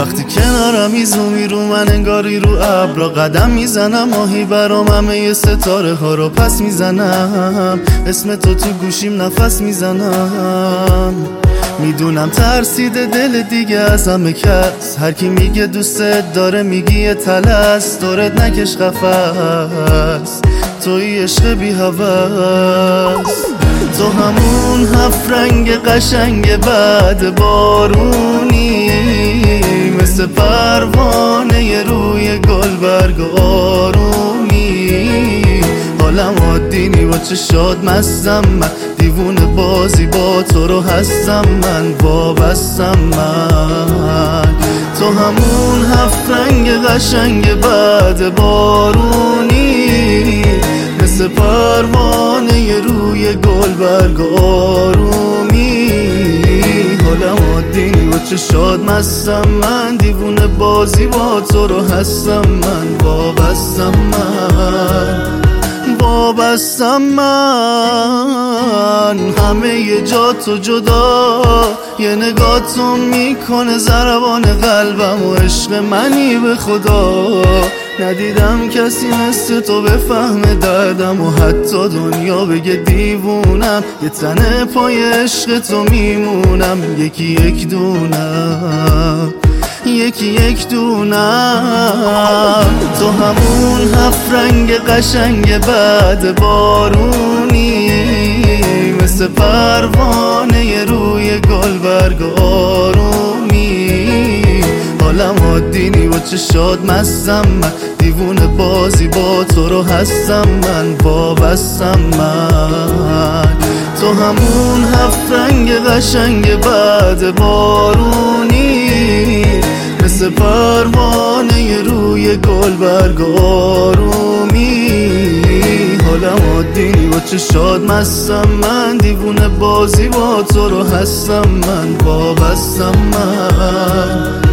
وقتی کنارم میزومی رو من انگاری رو ابرا قدم میزنم، ماهی برام همه ستاره ها رو پس میزنم، اسم تو گوشیم نفس میزنم. میدونم ترسیده دل دیگه از همه کس، هر کی میگه دوستت داره میگی یه تلس، دورت نکش قفس، توی عشق بی هوس. تو همون هفت رنگ قشنگ بعد بارونی، مثل پروانه روی گلبرگ آرومی. حالم عادی نی با چشات مستم، من دیوونه بازی با تو رو هستم، من وابستم من. تو همون هفت رنگ قشنگ بعد بارونی، مثل پروانه روی گلبرگ آرومی. حالم عادی نی با چشات مستم، من دیوونه بازی با تو رو هستم، من وابستم وابستم من. همه ی جا تو جدا، یه نگاه تو میکنه ضربان قلبم و عشق منی به خدا. ندیدم کسی مثل تو بفهمه دردم و حتی دنیا بگه دیوونم، یه تنه پای عشق تو میمونم، یکی یک دونم، یکی یک دونم. تو همون هفت رنگ قشنگ بعد بارونی، مثل پروانه روی گلبرگ آرومی. حالم عادی نی با چشات مستم، من دیوونه بازی با تو رو هستم، من وابستم من. تو همون هفت رنگ قشنگ بعد بارونی، مثل پروانه روی گلبرگ آرومی. حالم عادی نی با چشات مستم، من دیوونه بازی با تو رو هستم، من وابستم من.